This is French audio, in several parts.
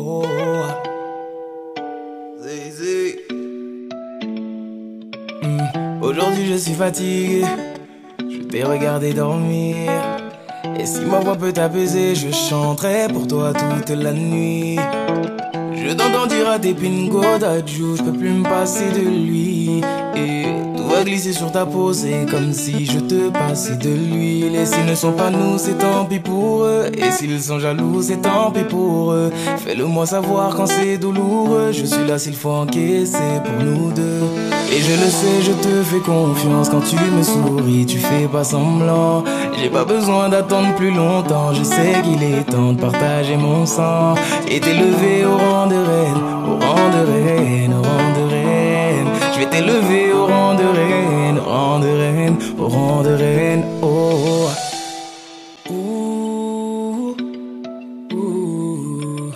oh. Zé. Aujourd'hui je suis fatigué, je t'ai regardé dormir. Et si ma voix peut t'apaiser, je chanterai pour toi toute la nuit. Je t'entends dire à tes pingo d'adjou, je peux plus me passer de lui. Et tout va glisser sur ta peau, c'est comme si je te passais de l'huile. Et s'ils ne sont pas nous, c'est tant pis pour eux. Et s'ils sont jaloux, c'est tant pis pour eux. Fais-le moi savoir quand c'est douloureux. Je suis là s'il faut encaisser pour nous deux. Et je le sais, je te fais confiance. Quand tu me souris, tu fais pas semblant. J'ai pas besoin d'attendre plus longtemps. Je sais qu'il est temps de partager mon sang et t'élever au rang de reine, au rang de reine, au rang de reine. Je vais t'élever au rang de reine, au rang de reine, au rang de reine. Oh. Ouh. Ouh.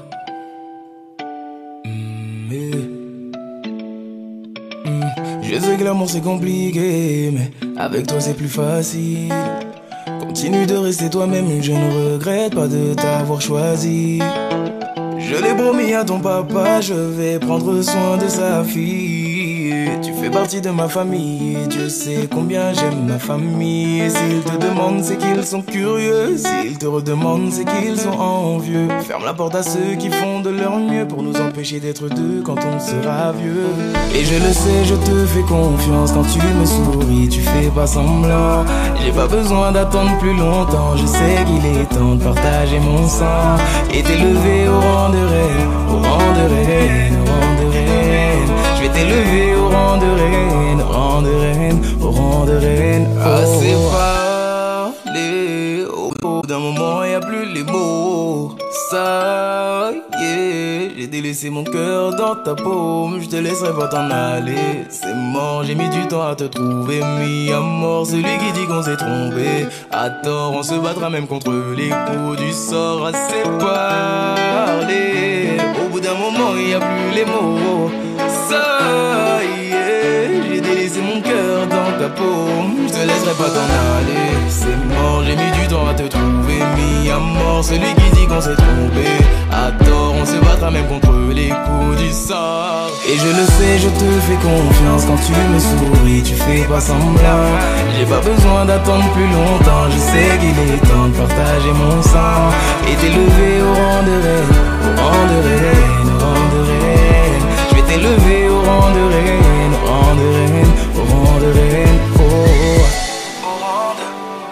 Je sais que l'amour c'est compliqué, mais avec toi c'est plus facile. Continue de rester toi-même, je ne regrette pas de t'avoir choisi. Je l'ai promis à ton papa, je vais prendre soin de sa fille. Tu fais partie de ma famille, Dieu sait combien j'aime ma famille. Et s'ils te demandent, c'est qu'ils sont curieux. S'ils te redemandent, c'est qu'ils sont envieux. Ferme la porte à ceux qui font de leur mieux pour nous empêcher d'être deux quand on sera vieux. Et je le sais, je te fais confiance. Quand tu me souris, tu fais pas semblant. J'ai pas besoin d'attendre plus longtemps. Je sais qu'il est temps de partager mon sang et t'élever au rang de reine, au rang de reine, au rang de reine. Je vais t'élever au rang de reine, au rang de reine, au rang de reine. Assez parlé, au bout d'un moment y a plus les mots. Ça y est, j'ai délaissé mon cœur dans ta paume. Je te laisserai pas t'en aller, c'est mort. J'ai mis du temps à te trouver, mis à mort celui qui dit qu'on s'est trompé. À tort, on se battra même contre les coups du sort. Assez parlé, au bout d'un moment y a plus les mots. Ça y est, j'ai délaissé mon cœur dans ta paume. Je te laisserai pas t'en aller, c'est mort. J'ai mis du temps à te trouver, mis à mort celui qui dit qu'on s'est trompé. À tort, on se battra même contre les coups du sort. Et je le sais, je te fais confiance. Quand tu me souris, tu fais pas semblant. J'ai pas besoin d'attendre plus longtemps. Je sais qu'il est temps de partager mon sang et t'élever au rang de reine, au rang de reine, au rang de reine. Je vais t'élever au rang de reine, au rang de reine, au rang de reine. Oh. Au rang de,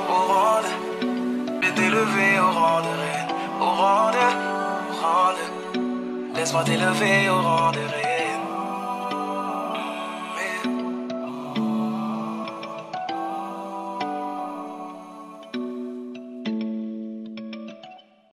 je vais t'élever au rang de reine, au rang de, laisse-moi t'élever au rang de reine.